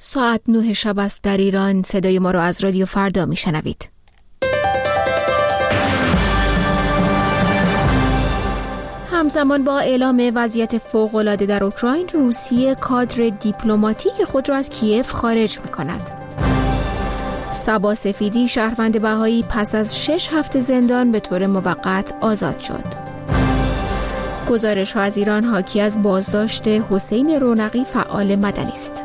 ساعت 9 شب است در ایران. صدای ما را از رادیو فردا میشنوید. همزمان با اعلام وضعیت فوق‌العاده در اوکراین، روسیه کادر دیپلماتیک خود را از کیف خارج می‌کند. صبا سفیدی شهروند بهایی پس از 6 هفته زندان به طور موقت آزاد شد. گزارش‌ها از ایران حاکی از بازداشت حسین رونقی فعال مدنی است.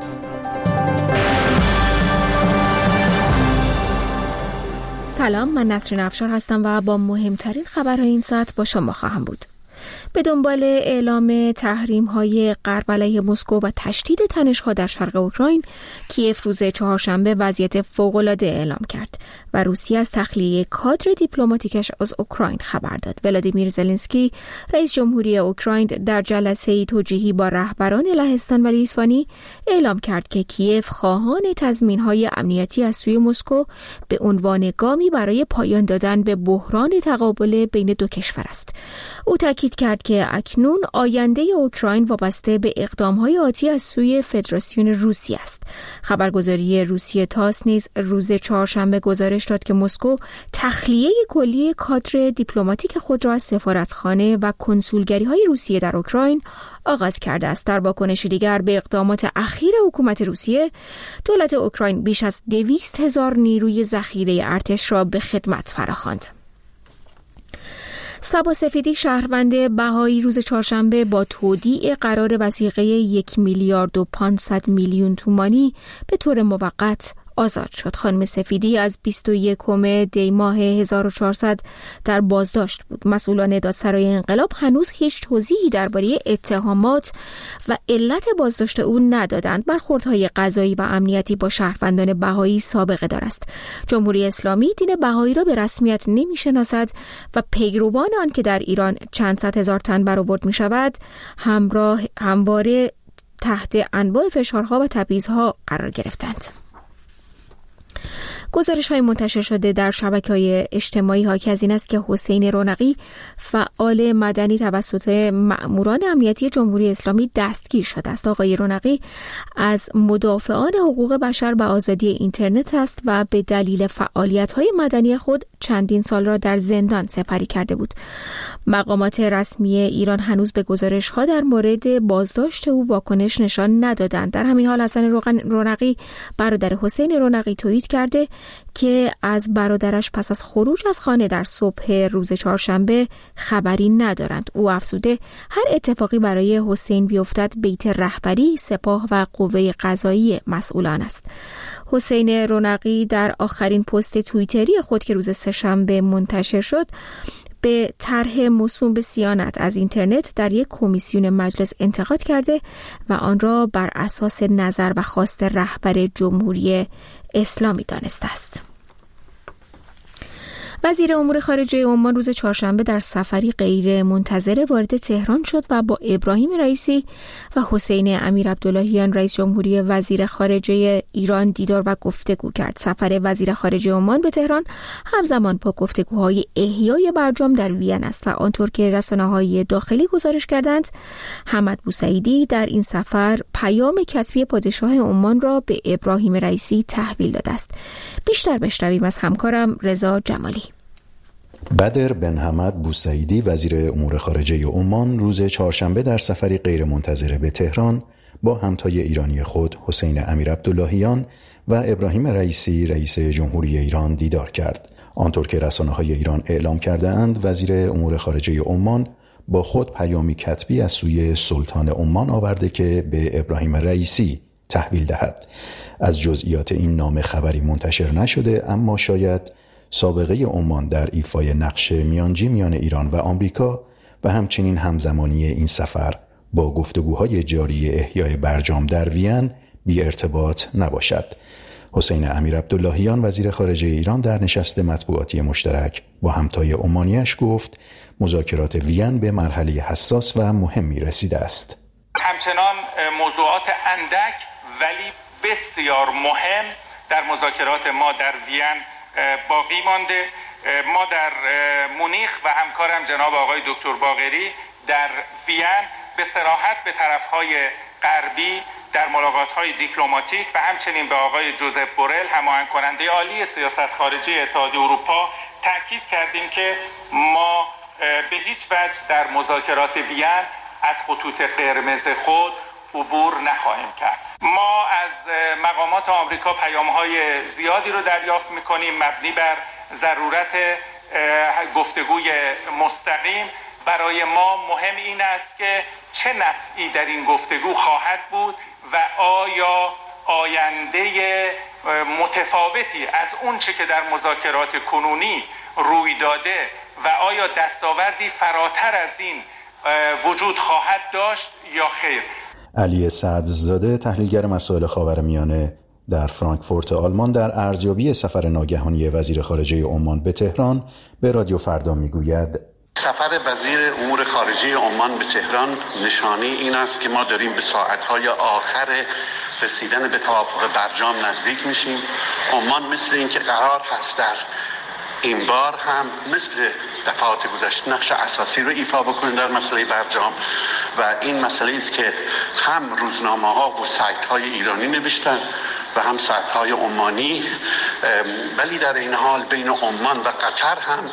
سلام، من نسرین افشار هستم و با مهمترین خبرهای این ساعت با شما خواهم بود. به دنبال اعلام تحریم‌های غرب علیه مسکو و تشدید تنش‌ها در شرق اوکراین، کیف روز چهارشنبه وضعیت فوق‌العاده اعلام کرد و روسیه از تخلیه کادر دیپلماتیکش از اوکراین خبر داد. ولادیمیر زلنسکی، رئیس جمهوری اوکراین، در جلسه‌ای توجیهی با رهبران لهستان و لیتوانی اعلام کرد که کیف خواهان تضمین‌های امنیتی از سوی مسکو به عنوان گامی برای پایان دادن به بحران تقابل بین دو کشور است. او تاکید کرد که اکنون آینده اوکراین وابسته به اقدام‌های آتی از سوی فدراسیون روسیه است. خبرگزاری روسیه تاس نیز روز چهارشنبه گزارش داد که مسکو تخلیه کلی کادر دیپلماتیک خود را از سفارتخانه و کنسولگری‌های روسیه در اوکراین آغاز کرده است. در واکنش دیگر به اقدامات اخیر حکومت روسیه، دولت اوکراین بیش از 200,000 نیروی ذخیره ارتش را به خدمت فراخواند. صبا سفیدی شهروند بهایی روز چهارشنبه با تودیع قرار وثیقه 1,500,000,000 تومانی به طور موقت آزاد شد. خانم سفیدی از 21 دی ماه 1400 در بازداشت بود. مسئولان دادسرای انقلاب هنوز هیچ توضیحی درباره اتهامات و علت بازداشت او ندادند. برخوردهای قضایی و امنیتی با شهروندان بهایی سابقه دارد. جمهوری اسلامی دین بهایی را به رسمیت نمی‌شناسد و پیروان آن که در ایران چند صد هزار تن برآورد می‌شود، همواره تحت انواع فشارها و تبعیض‌ها قرار گرفتند. گزارش‌های منتشر شده در شبکه‌های اجتماعی حاکی از این است که حسین رونقی فعال مدنی توسط مأموران امنیتی جمهوری اسلامی دستگیر شده است. آقای رونقی از مدافعان حقوق بشر و آزادی اینترنت است و به دلیل فعالیت‌های مدنی خود چندین سال را در زندان سپری کرده بود. مقامات رسمی ایران هنوز به گزارش‌ها در مورد بازداشت او واکنش نشان ندادند. در همین حال حسن رونقی، برادر حسین رونقی، توییت کرده که از برادرش پس از خروج از خانه در صبح روز چهارشنبه خبری ندارند. او افزوده هر اتفاقی برای حسین بیفتد بیت رهبری، سپاه و قوه قضایی مسئولان است. حسین رونقی در آخرین پست توییتری خود که روز سه‌شنبه منتشر شد، به طرح موسوم به صیانت از اینترنت در یک کمیسیون مجلس انتقاد کرده و آن را بر اساس نظر و خواست رهبر جمهوری اسلامی دانسته است. وزیر امور خارجه عمان روز چهارشنبه در سفری غیر منتظره وارد تهران شد و با ابراهیم رئیسی و حسین امیرعبداللهیان رئیس جمهوری وزیر خارجه ایران دیدار و گفتگو کرد. سفر وزیر خارجه عمان به تهران همزمان با گفتگوهای احیای برجام در وین است و آنطور که رسانه‌های داخلی گزارش کردند، حمد بوسعیدی در این سفر پیام کتبی پادشاه عمان را به ابراهیم رئیسی تحویل داده است. بیشتر بشنویم از همکارم رضا جمالی. بدر بن حمد بوسعیدی وزیر امور خارجه عمان روز چهارشنبه در سفری غیرمنتظره به تهران با همتای ایرانی خود حسین امیرعبداللهیان و ابراهیم رئیسی رئیس جمهوری ایران دیدار کرد. آنطور که رسانه‌های ایران اعلام کرده‌اند، وزیر امور خارجه عمان با خود پیامی کتبی از سوی سلطان عمان آورده که به ابراهیم رئیسی تحویل دهد. از جزئیات این نامه خبری منتشر نشده، اما شاید سابقه عمان در ایفای نقش میانجی میان ایران و آمریکا و همچنین همزمانی این سفر با گفتگوهای جاری احیای برجام در وین بی ارتباط نباشد. حسین امیرعبداللهیان وزیر خارجه ایران در نشست مطبوعاتی مشترک با همتای عمانیش گفت مذاکرات وین به مرحله حساس و مهمی رسیده است. همچنان موضوعات اندک ولی بسیار مهم در مذاکرات ما در وین باقی مانده. ما در مونیخ و همکارم جناب آقای دکتر باقری در وین به صراحت به طرفهای غربی در ملاقات‌های دیپلماتیک و همچنین به آقای جوزف بورل هماهنگ کننده عالی سیاست خارجی اتحادیه اروپا تاکید کردیم که ما به هیچ وجه در مذاکرات وین از خطوط قرمز خود عبور نخواهیم کرد. ما از مقامات آمریکا پیام‌های زیادی رو دریافت می‌کنیم مبنی بر ضرورت گفتگوی مستقیم. برای ما مهم این است که چه نفعی در این گفتگو خواهد بود و آیا آینده متفاوتی از اون چه که در مذاکرات کنونی روی داده و آیا دستاوردی فراتر از این وجود خواهد داشت یا خیر. علی سعدزاده تحلیلگر مسائل خاورمیانه در فرانکفورت آلمان در ارزیابی سفر ناگهانی وزیر خارجه عمان به تهران به رادیو فردا میگوید سفر وزیر امور خارجه عمان به تهران نشانه این است که ما داریم به ساعتهای آخر رسیدن به توافق برجام نزدیک میشیم. عمان مثل این که قرار هست در این بار هم مثل دفعات گذشته نقش اساسی رو ایفا بکنه در مسئله برجام و این مسئله است که هم روزنامه‌ها و سایت‌های ایرانی نوشتن و هم سایت‌های عمانی، ولی در این حال بین عمان و قطر هم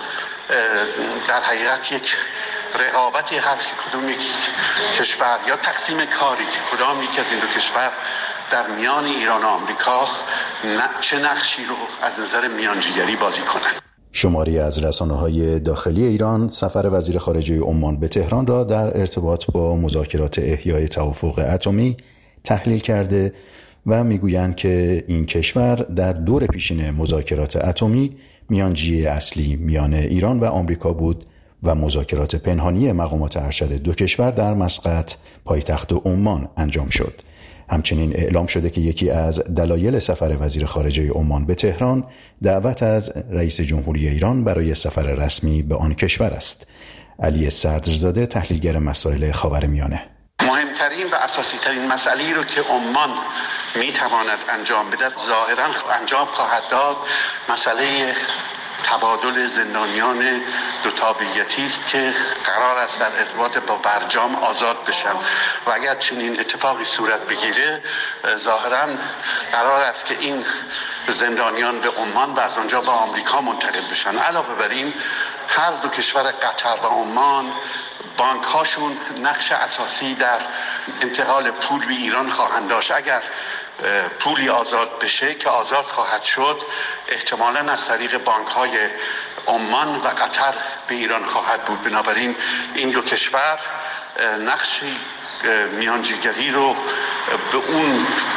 در حقیقت یک رقابتی هست که کدوم یک کشور یا تقسیم کاری که کدام یک از این دو کشور در میان ایران و آمریکا چه نقشی رو از نظر میانجیگری بازی کنن. شماری از رسانه‌های داخلی ایران سفر وزیر خارجه عمان به تهران را در ارتباط با مذاکرات احیای توافق اتمی تحلیل کرده و میگویند که این کشور در دور پیشین مذاکرات اتمی میانجی اصلی میان ایران و آمریکا بود و مذاکرات پنهانی مقامات ارشد دو کشور در مسقط پایتخت عمان انجام شد. همچنین اعلام شده که یکی از دلایل سفر وزیر خارجه عمان به تهران دعوت از رئیس جمهوری ایران برای سفر رسمی به آن کشور است. علی صدرزاده تحلیلگر مسائل خاورمیانه: مهمترین و اساسی ترین مسئله‌ای رو که عمان میتواند انجام بده ظاهراً انجام خواهد داد مسئله تبادل زندانیان دو تابعیتی است که قرار است در ارتباط با برجام آزاد بشن و اگر چنین اتفاقی صورت بگیره ظاهراً قرار است که این زندانیان به عمان و از آنجا به آمریکا منتقل بشن. علاوه بر این هر دو کشور قطر و عمان بانک هاشون نقش اساسی در انتقال پول به ایران خواهند داشت. اگر پولی آزاد بشه که آزاد خواهد شد احتمالاً از طریق بانک های عمان و قطر به ایران خواهد بود. بنابراین این دو کشور نقش میانجیگری رو به اون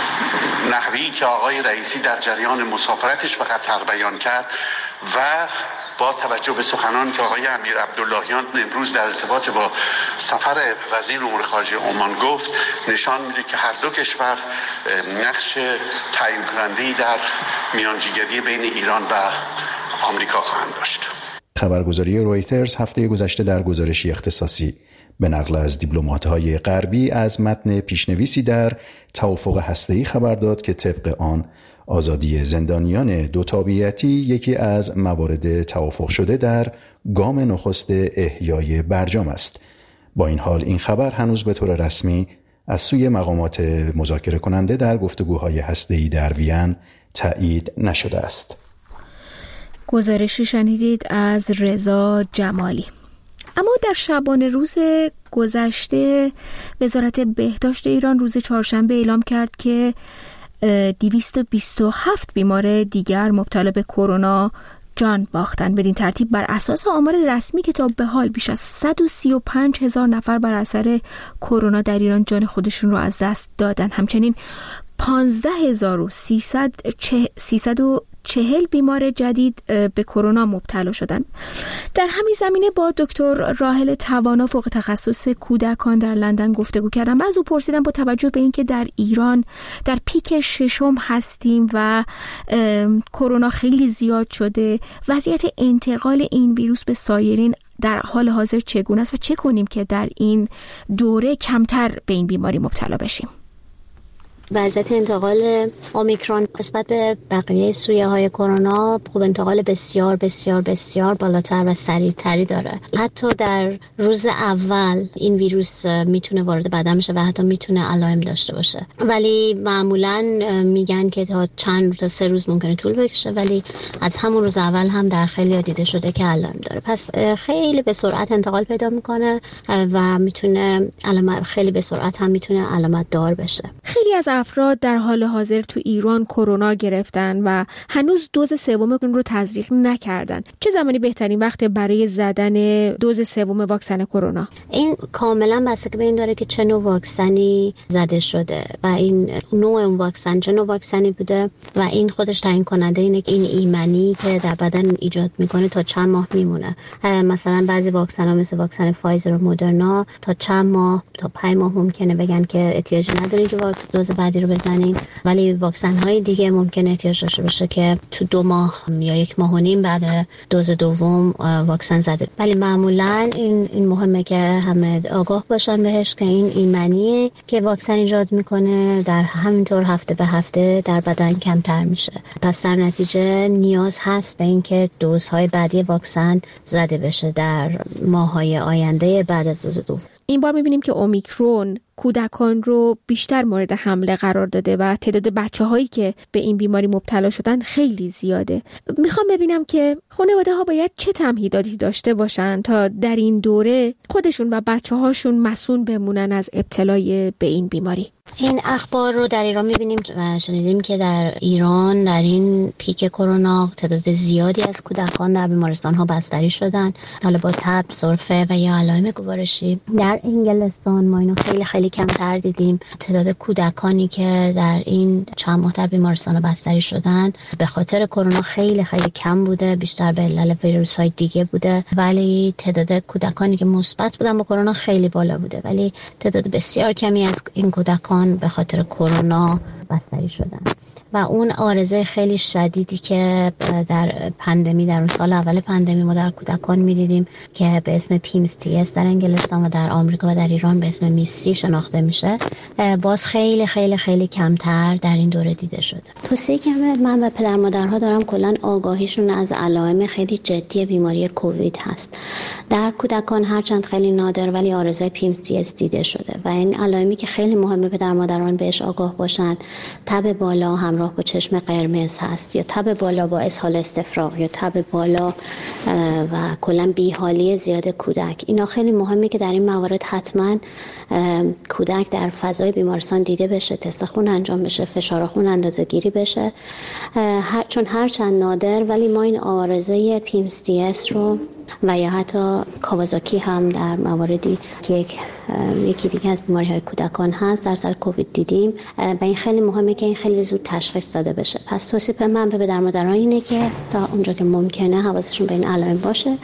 نحوی که آقای رئیسی در جریان مسافرتش به قطر بیان کرد و با توجه به سخنان که آقای امیر عبداللهیان امروز در ارتباط با سفر وزیر امور خارجه عمان گفت نشان میده که هر دو کشور نقش تعیین کننده‌ای در میانجیگری بین ایران و آمریکا خواهند داشت. خبرگزاری رویترز هفته گذشته در گزارشی اختصاصی به نقل از دیپلمات‌های غربی از متن پیشنویسی در توافق هسته‌ای خبر داد که طبق آن آزادی زندانیان دو تابعیتی یکی از موارد توافق شده در گام نخست احیای برجام است. با این حال این خبر هنوز به طور رسمی از سوی مقامات مذاکره کننده در گفتگوهای هسته‌ای در وین تایید نشده است. گزارشی شنیدید از رضا جمالی. اما در شبانه روز گذشته وزارت بهداشت ایران روز چهارشنبه اعلام کرد که 227 بیمار دیگر مبتلا به کرونا جان باختند. بدین ترتیب بر اساس آمار رسمی که تا به حال بیش از 135,000 نفر بر اثر کرونا در ایران جان خودشون رو از دست دادن. همچنین 15,340 بیمار جدید به کرونا مبتلا شدند. در همین زمینه با دکتر راحل توانا فوق تخصص کودکان در لندن گفتگو کردم و از او پرسیدم با توجه به اینکه در ایران در پیک ششم هستیم و کرونا خیلی زیاد شده، وضعیت انتقال این ویروس به سایرین در حال حاضر چگونه است و چه کنیم که در این دوره کمتر به این بیماری مبتلا بشیم؟ وضعیت انتقال اومیکرون نسبت به بقیه سویه‌های کرونا خب انتقال بسیار بسیار بسیار بالاتر و سریعتری داره. حتی در روز اول این ویروس میتونه وارد بدن بشه و حتی میتونه علائم داشته باشه، ولی معمولاً میگن که تا 3 روز ممکنه طول بکشه، ولی از همون روز اول هم در خیلی دیده شده که علائم داره. پس خیلی به سرعت انتقال پیدا میکنه و میتونه خیلی به سرعت هم میتونه علامت دار بشه. خیلی از افراد در حال حاضر تو ایران کرونا گرفتن و هنوز دوز سوم رو تزریق نکردن. چه زمانی بهترین وقت برای زدن دوز سوم واکسن کرونا؟ این کاملا بستگی به این داره که چه نوع واکسنی زده شده و این نوع واکسن چه نوع واکسنی بوده و این خودش تعیین کننده اینه که این ایمنی که در بدن ایجاد میکنه تا چند ماه میمونه. مثلا بعضی واکسن‌ها مثل واکسن فایزر و مدرنا تا چند ماه تا 5 ماه ممکنه بگن که احتیاج ندارید که دوز بعدی رو بزنین، ولی واکسن‌های دیگه ممکنه احتیاج داشته باشه که تو 2 ماه یا 1 ماه و نیم بعد دوز دوم واکسن زده. ولی معمولا این مهمه که همه آگاه باشن بهش که این ایمنیه که واکسن ایجاد میکنه در همینطور هفته به هفته در بدن کمتر میشه. پس در نتیجه نیاز هست به این که دوزهای بعدی واکسن زده بشه در ماه‌های آینده بعد از دوز دوم. این بار میبینیم که اومیکرون کودکان رو بیشتر مورد حمله قرار داده و تعداد بچه‌هایی که به این بیماری مبتلا شدن خیلی زیاده. میخوام ببینم که خانواده‌ها باید چه تمهیداتی داشته باشن تا در این دوره خودشون و بچه‌هاشون مسئول بمونن از ابتلای به این بیماری. این اخبار رو در ایران می‌بینیم و شنیدیم که در ایران در این پیک کرونا تعداد زیادی از کودکان در بیمارستان‌ها بستری شدن، حالا با تب، سرفه و یا علائم گوارشی. در انگلستان ما اینو خیلی کمتر دیدیم. تعداد کودکانی که در این چند ماه در بیمارستان بستری شدن به خاطر کرونا خیلی کم بوده، بیشتر به علت ویروس‌های دیگه بوده، ولی تعداد کودکانی که مثبت بودن با کرونا خیلی بالا بوده، ولی تعداد بسیار کمی از این کودکان به خاطر کرونا بستری شدن. و اون عارضه خیلی شدیدی که در پاندمی، در اون سال اول پاندمی ما در کودکان می‌دیدیم که به اسم PIMS-TS در انگلستان و در آمریکا و در ایران به اسم میسی شناخته میشه، باز خیلی کمتر در این دوره دیده شده. توصیه‌ای که من و پدر مادرها دارم کلاً آگاهیشون از علائم خیلی جدی بیماری کووید هست. در کودکان هرچند خیلی نادر ولی عارضه PIMS-TS دیده شده و این علائمی که خیلی مهمه پدر مادران بهش آگاه باشن، تب بالا همراه با چشم قرمز هست، یا تب بالا با اسهال استفراغ، یا تب بالا و کلا بیحالی زیاد کودک. اینا خیلی مهمه که در این موارد حتما کودک در فضای بیمارستان دیده بشه، تست خون انجام بشه، فشار خون اندازه‌گیری بشه، چون هرچند نادر ولی ما این عارضه PIMS-TS رو و یا حتی کاوازاکی هم در مواردی که یکی دیگه از بیماری‌های کودکان هست در سر کووید دیدیم و این خیلی مهمه که این خیلی زود تشخیص داده بشه. پس توصیه من به پدر مادران اینه که تا اونجا که ممکنه حواسشون به این علائم باشه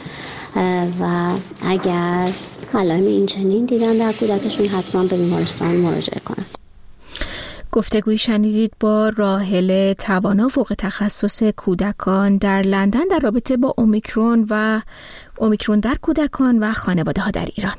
و اگر علائم این چنین دیدن در کودکشون حتما به بیمارستان مراجعه کنن. گفتگوی شنیدید با راحله توانا، فوق تخصص کودکان در لندن در رابطه با اومیکرون و اومیکرون در کودکان و خانواده ها در ایران.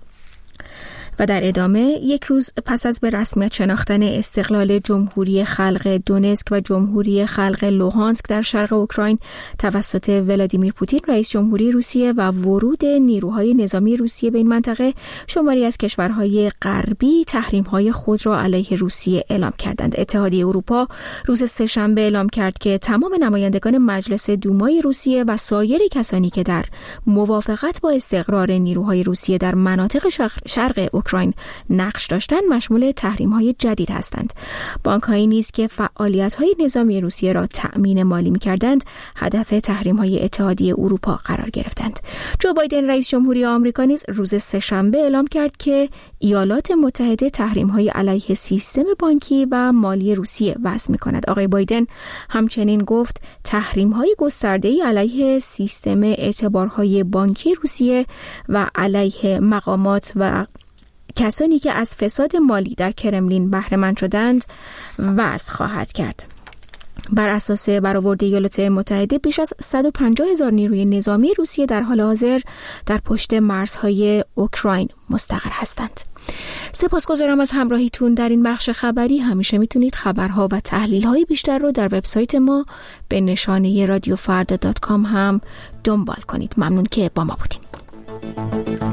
و در ادامه، 1 روز پس از به رسمیت شناختن استقلال جمهوری خلق دونسک و جمهوری خلق لوهانسک در شرق اوکراین توسط ولادیمیر پوتین رئیس جمهوری روسیه و ورود نیروهای نظامی روسیه به این منطقه، شماری از کشورهای غربی تحریم‌های خود را علیه روسیه اعلام کردند. اتحادیه اروپا روز سه‌شنبه اعلام کرد که تمام نمایندگان مجلس دومای روسیه و سایر کسانی که در موافقت با استقرار نیروهای روسیه در مناطق شرق اوکراین نقش داشتند مشمول تحریم‌های جدید هستند. بانک‌هایی نیز که فعالیت‌های نظامی روسیه را تأمین مالی می‌کردند، هدف تحریم‌های اتحادیه اروپا قرار گرفتند. جو بایدن رئیس جمهوری آمریکا نیز روز سه‌شنبه اعلام کرد که ایالات متحده تحریم‌های علیه سیستم بانکی و مالی روسیه وضع می‌کند. آقای بایدن همچنین گفت تحریم‌های گسترده‌ای علیه سیستم اعتبارهای بانکی روسیه و علیه مقامات و کسانی که از فساد مالی در کرملین بهره مند شدند وضع خواهد کرد. بر اساس برآورد ایالات متحده بیش از 150,000 نیروی نظامی روسیه در حال حاضر در پشت مرزهای اوکراین مستقر هستند. سپاسگزارم از همراهیتون در این بخش خبری. همیشه میتونید خبرها و تحلیل‌های بیشتر رو در وبسایت ما به نشانه radiofarda.com هم دنبال کنید. ممنون که با ما بودین.